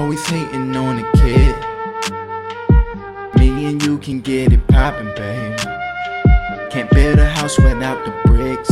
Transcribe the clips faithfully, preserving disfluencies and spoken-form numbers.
always hating on a kid. Me and you can get it poppin', babe. Can't build a house without the bricks.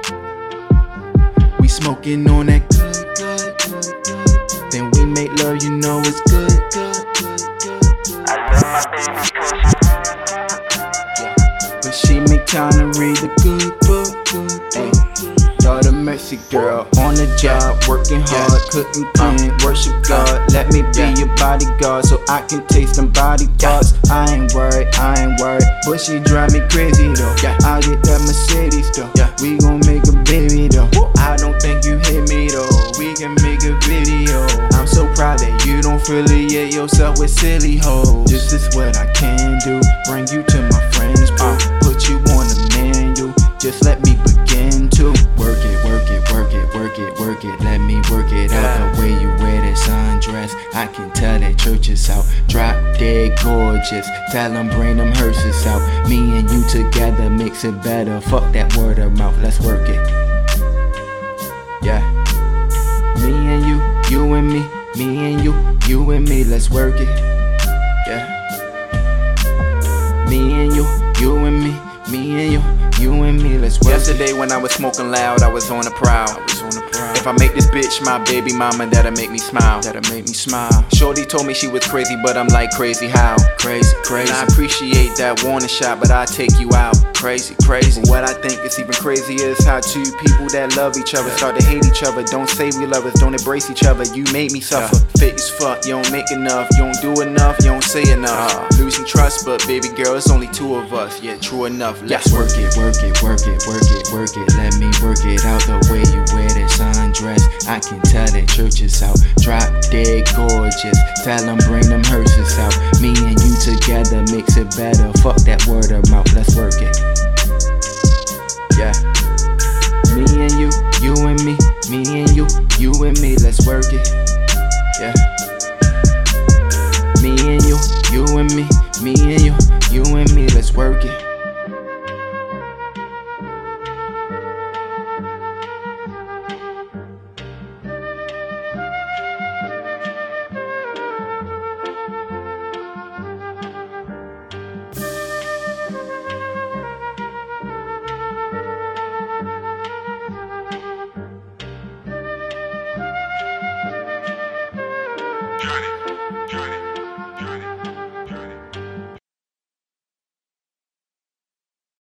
We smoking on that good, good, good, good. Then we make love, you know it's good, good, good, good. I love my baby cause she yeah. But she make time to read the good book, good, good. Lord of mercy, girl, on the job, working hard, cooking clean, worship God. Let me be your bodyguard so I can taste them body parts. I ain't worried, I ain't worried, but she drive me crazy though. I get that Mercedes though, we gon' make a baby though. I don't think you hit me though, we can make a video. I'm so proud that you don't affiliate yourself with silly hoes. This is what I can do, bring you to my friends, bro. Put you on the menu, just let me begin to work it, work it, work it, work it, work it. Let me work it out the way you wear that sundress. I can tell that church is out, drop dead gorgeous. Tell them bring them hearses out. Me and you together makes it better. Fuck that word of mouth, let's work it. Yeah. Me and you, you and me, me and you, you and me, let's work it. Yeah. Me and you, you and me, me and you, you and me, let's work. Yesterday when I was smoking loud, I was on the prowl. I was on the prowl. If I make this bitch my baby mama, that'll make me smile. That'll make me smile. Shorty told me she was crazy, but I'm like crazy how? Crazy, crazy. And I appreciate that warning shot, but I take you out. Crazy, crazy. But what I think is even crazier is how two people that love each other start to hate each other. Don't say we love us, don't embrace each other. You made me suffer. Yeah. Fake as fuck, you don't make enough, you don't do enough, you don't say enough. Uh, Losing trust, but baby girl, it's only two of us. Yeah, true enough. Let's yeah. work it, work it, work it, work it, work it. Let me work it out the way you wear that sundress. I can tell that church is out, drop dead gorgeous. Tell them bring them hearses out. Me and you together makes it better. Fuck that word of mouth, let's work it. Yeah. Me and you, you and me, me and you, you and me, let's work it.